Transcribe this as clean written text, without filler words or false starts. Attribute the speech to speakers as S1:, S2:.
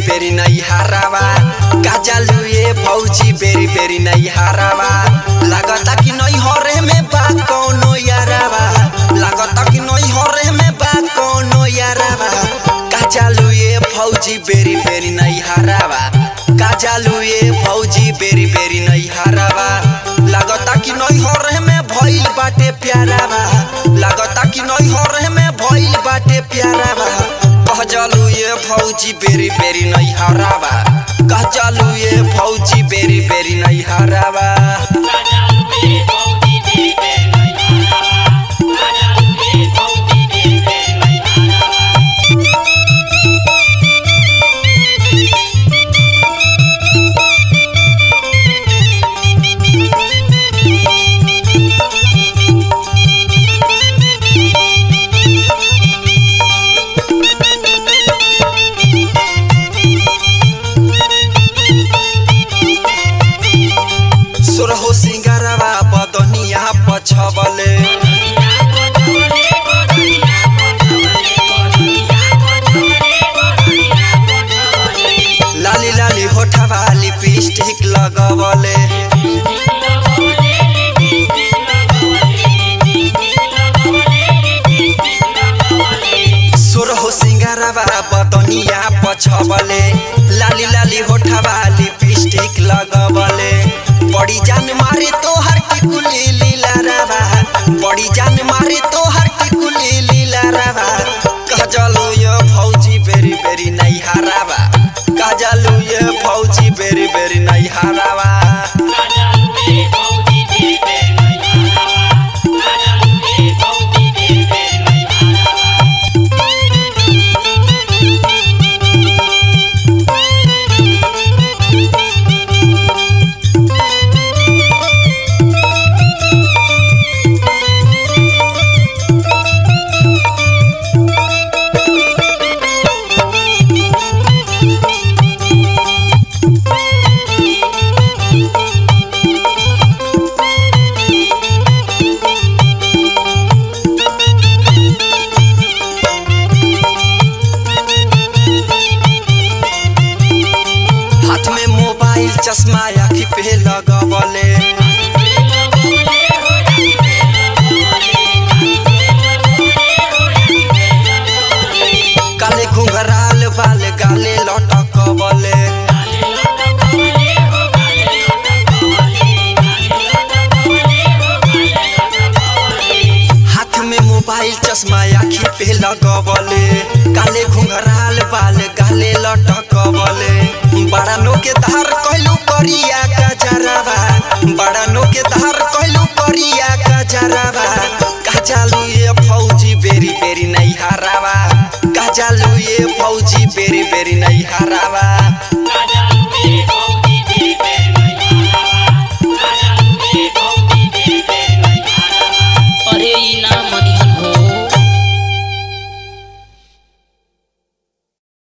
S1: बेरी नहीं हारावा काजालू ये फौजी बेरी बेरी नहीं हारावा लागता कि नहीं हरे में बा कोनो यारावा लागता कि नहीं हरे में बा कोनो यारावा काजालू ये फौजी बेरी बेरी नहीं हारावा काजालू ये फौजी बेरी बेरी नहीं हारावा लागता कि नहीं हरे में भइल बाटे प्यारावा लागता कि नहीं हरे में भइल बाटे प्यारावा कहजालू ये फौजी बेरी बेरी नहीं हारावा कहजालू ये फौजी बेरी बेरी नहीं हारावा सोरहो सिंगारवा बदनिया पछबले लाली लाली होठवा लिपस्टिक लगवले सोरहो सिंगारवा बदनिया पछबले लाली लाली होठवा लिपस्टिक लगवले बड़ी जान मारे तो हर टिकुली लीला रवा बड़ी जान मारे तो हर टिकुली लीला रवा कहजालू ये फौजी बेरी बेरी नहीं हारावा कहजालू ये फौजी बेरी बेरी नहीं हारावा चश्मा आँखी पे लगवले काले घुंघराल बाल गाले लटकवले हाथ में मोबाइल चश्मा आँखी पे लगवले काले घुंघराल बाल गाले लटकवले बड़ा नो के धार कहलू करिया का जरावा बड़ा नो के धार कहलू करिया का जरावा कहजालू ये फौजी बेरी बेरी नहीं हारावा कहजालू ये फौजी बेरी बेरी नहीं हारावा।